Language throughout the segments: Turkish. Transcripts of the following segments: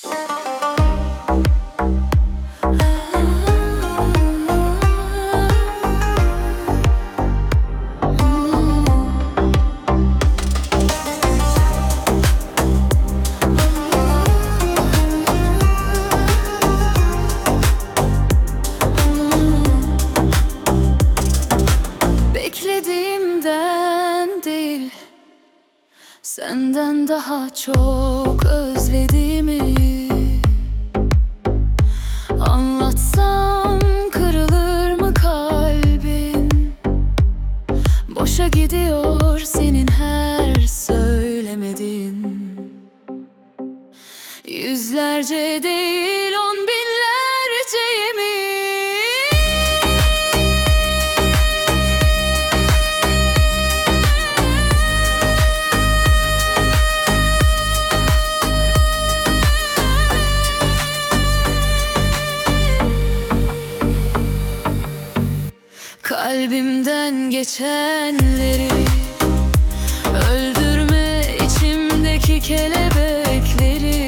Beklediğimden değil, senden daha çok özlediğimi anlatsam kırılır mı kalbin? Boşa gidiyor senin her söylemediğin. Yüzlerce değil, on binlerce yemin. Kalbimden geçenleri öldürme, içimdeki kelebekleri.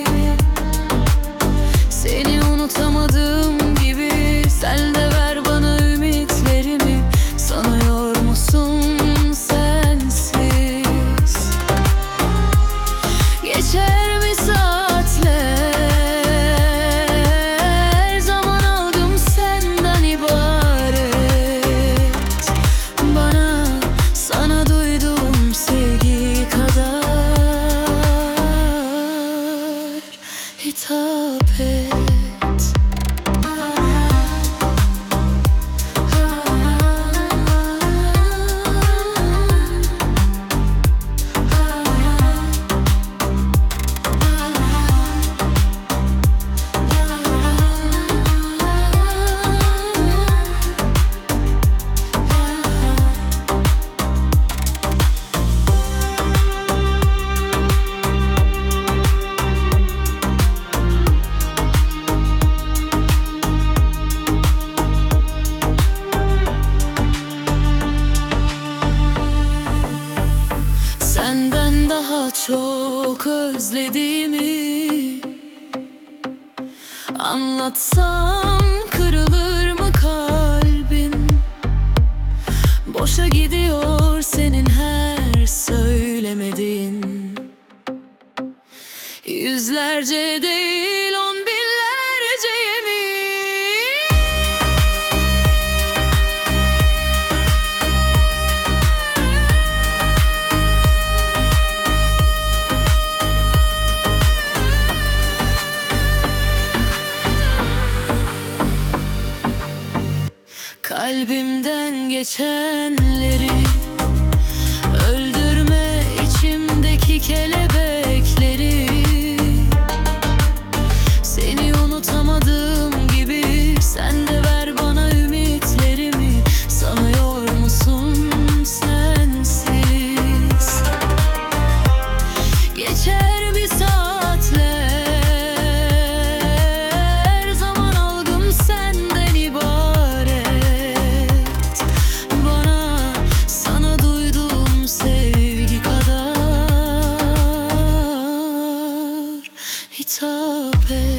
Seni unutamadığım gibi sen de ver bana ümitlerimi. Sanıyor musun sensiz geçer mi saatler? Zaman algım senden ibaret. Bana, sana duyduğum sevgi kadar hitap et. Senden daha çok özlediğimi anlatsam kırılır mı kalbin? Boşa gidiyor senin her söylemediğin. Yüzlerce değil, on binlerce yemin. Kalbimden geçenleri öldürme, içimdeki kelebekleri. Seni unutamadığım gibi sen de ver bana ümitlerimi. Sanıyor musun sensiz geçer bir saatler? Zaman algım senden ibaret. Bana, sana duyduğum sevgi kadar hitap et.